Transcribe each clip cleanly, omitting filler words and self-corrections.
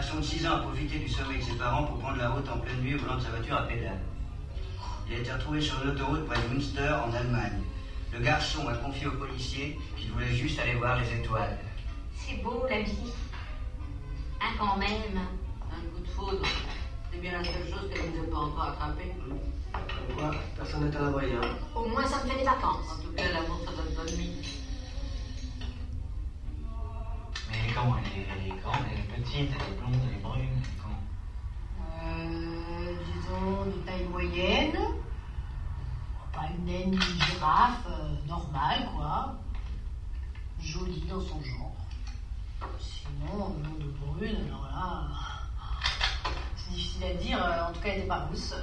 garçon de 6 ans a profité du sommeil de ses parents pour prendre la route en pleine nuit au volant de sa voiture à pédale. Il a été retrouvé sur une autoroute près de Münster, en Allemagne. Le garçon a confié aux policiers qu'il voulait juste aller voir les étoiles. C'est beau, la vie. Hein, quand même. Un coup de foudre. C'est bien la seule chose qu'elle ne nous a pas encore attrapée. Comme quoi, personne n'est à l'abri, hein. Au moins, ça me fait des vacances. En tout cas, l'amour, ça donne bonne mine. Mais elle est comment? Elle est grande, elle est petite, elle est blonde, elle est brune, elle est comment? Disons de taille moyenne. Pas une naine ni une girafe, normale quoi. Jolie dans son genre. Sinon, blonde ou brune, alors là. C'est difficile à dire, en tout cas elle n'était pas rousse.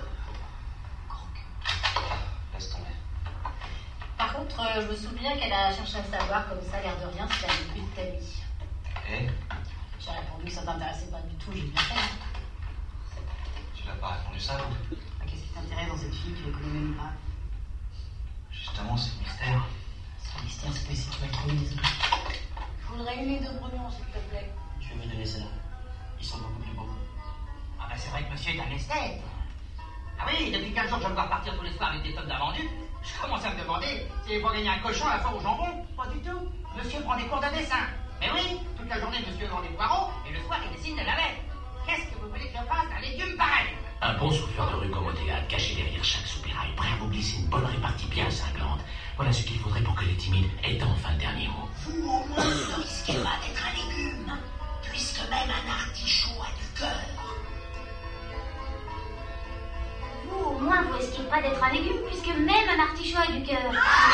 Laisse tomber. Par contre, je me souviens qu'elle a cherché à savoir, comme ça, l'air de rien, si t'avais plus de ta vie. Et J'ai répondu que ça t'intéressait pas du tout, j'ai bien fait. tu l'as pas répondu ça, ou? Qu'est-ce qui t'intéresse dans cette fille, tu la connais même pas? Justement, c'est le mystère. C'est un mystère, c'est pas ici que tu vas le trouver, désolé. Je voudrais une ligne de brognon, s'il te plaît. Tu veux me donner celle-là? Ils sont beaucoup plus beaux. Ah ben c'est vrai que monsieur est un esthète. Ah oui, depuis 15 jours je le vois repartir tous les soirs avec des tonnes d'invendus. Je commence à me demander s'il va gagner un cochon à la foire au jambon. Pas du tout. Monsieur prend des cours de dessin. Mais oui, toute la journée monsieur vend des poireaux et le soir il dessine de la laine. Qu'est-ce que vous voulez que je fasse d'un légume pareil? Un bon souffleur de rue comme au théâtre, caché derrière chaque soupirail, prêt à vous glisser une bonne répartie bien cinglante. Voilà ce qu'il faudrait pour que les timides aient enfin le dernier mot. Vous, au moins, ne risquez pas d'être un légume, puisque même un artichaut a du cœur. Vous, au moins, vous risquez pas d'être un légume, puisque même un artichaut a du cœur.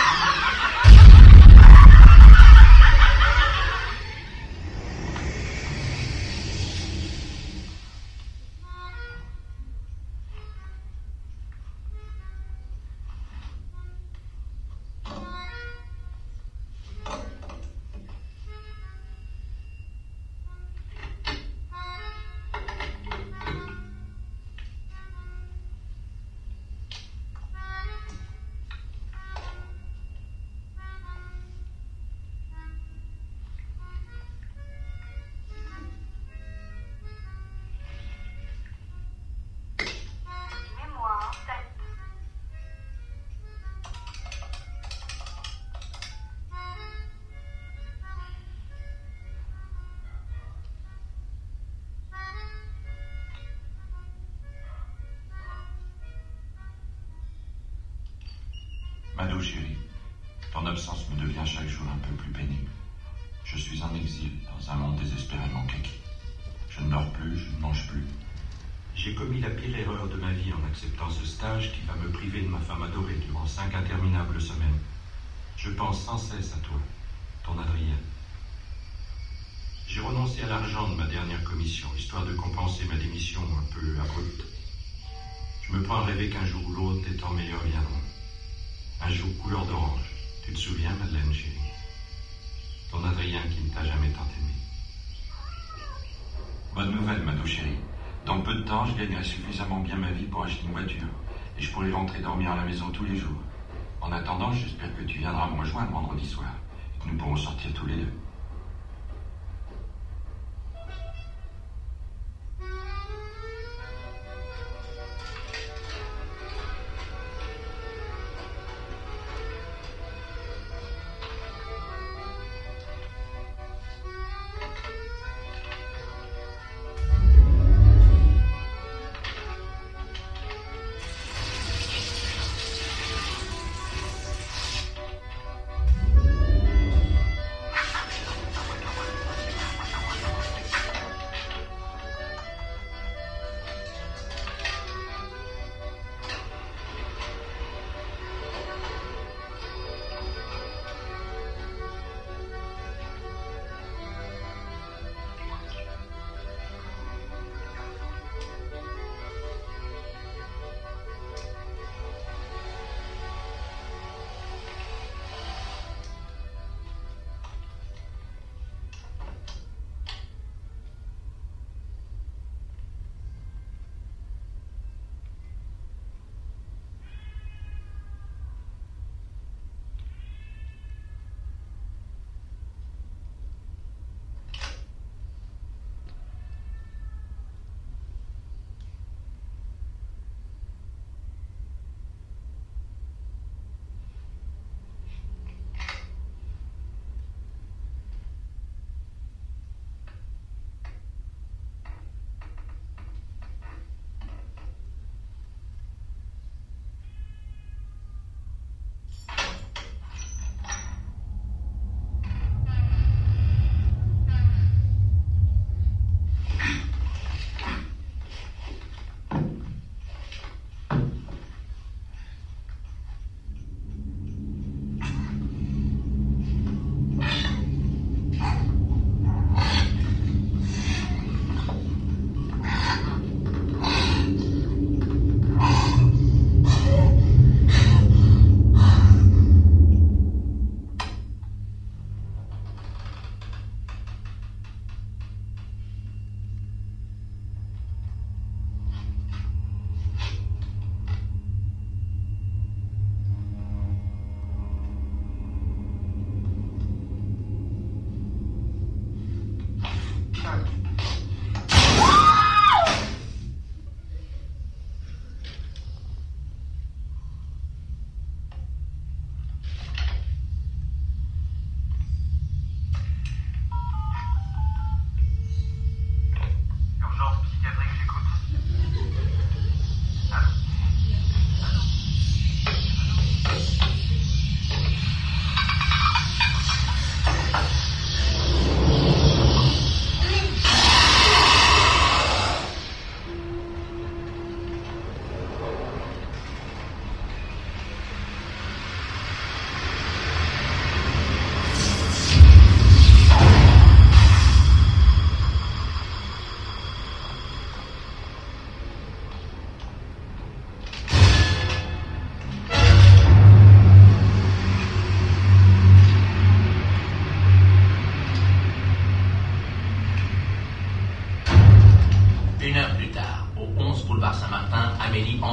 Mado chérie, ton absence me devient chaque jour un peu plus pénible. Je suis en exil dans un monde désespérément kaki. Je ne dors plus, je ne mange plus. J'ai commis la pire erreur de ma vie en acceptant ce stage qui va me priver de ma femme adorée durant 5 interminables semaines. Je pense sans cesse à toi, ton Adrien. J'ai renoncé à l'argent de ma dernière commission, histoire de compenser ma démission un peu abrupte. Je me prends à rêver qu'un jour ou l'autre, des temps meilleurs viendront. Un jour couleur d'orange. Tu te souviens, Madeleine, chérie? Ton Adrien qui ne t'a jamais tant aimé. Bonne nouvelle, Mado chérie. Dans peu de temps, je gagnerai suffisamment bien ma vie pour acheter une voiture. Et je pourrai rentrer dormir à la maison tous les jours. En attendant, j'espère que tu viendras me rejoindre vendredi soir. Et que nous pourrons sortir tous les deux.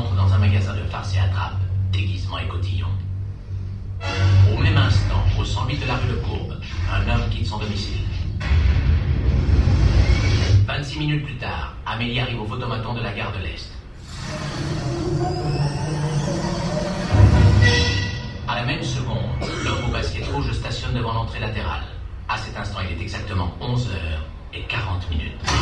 entre dans un magasin de farce et attrape, déguisement et cotillon. Au même instant, au 108 de la rue de Courbe, un homme quitte son domicile. 26 minutes plus tard, Amélie arrive au photomaton de la gare de l'Est. À la même seconde, l'homme au basket rouge stationne devant l'entrée latérale. À cet instant, il est exactement 11h40.